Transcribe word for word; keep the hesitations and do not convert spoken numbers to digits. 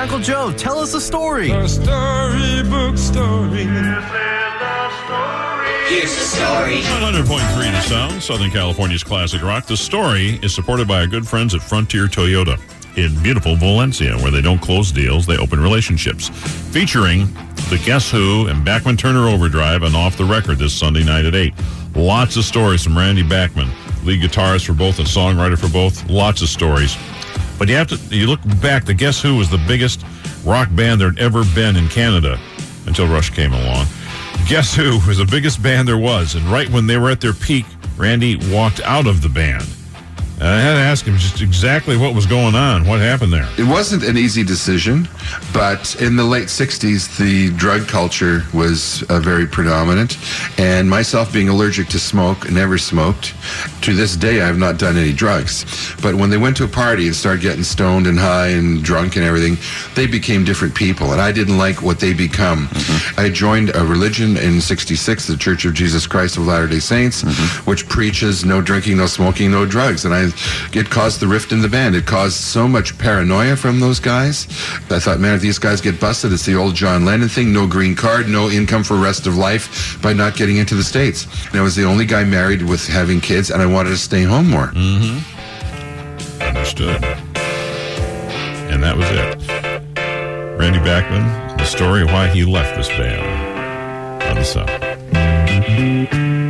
Uncle Joe, tell us a story. A storybook story. Here's the story. one hundred point three The Sound, Southern California's classic rock. The story is supported by our good friends at Frontier Toyota in beautiful Valencia, where they don't close deals, they open relationships. Featuring the Guess Who and Bachman Turner Overdrive and Off the Record this Sunday night at eight. Lots of stories from Randy Bachman, lead guitarist for both and songwriter for both. Lots of stories. But you have to, you look back, the Guess Who was the biggest rock band there'd ever been in Canada until Rush came along. Guess Who was the biggest band there was, and right when they were at their peak, Randy walked out of the band. And I had to ask him just exactly what was going on. What happened there? It wasn't an easy decision, but in the late sixties, the drug culture was uh, very predominant. And myself being allergic to smoke, never smoked. To this day, I've not done any drugs. But when they went to a party and started getting stoned and high and drunk and everything, they became different people. And I didn't like what they become. Mm-hmm. I joined a religion in sixty-six, the Church of Jesus Christ of Latter-day Saints, mm-hmm. which preaches no drinking, no smoking, no drugs. And I it caused the rift in the band. It caused so much paranoia from those guys. I thought, man, if these guys get busted, it's the old John Lennon thing, no green card, no income for rest of life by not getting into the States. And I was the only guy married with having kids, and I wanted to stay home more. Mm-hmm. Understood. And that was it. Randy Bachman, the story of why he left this band on the South.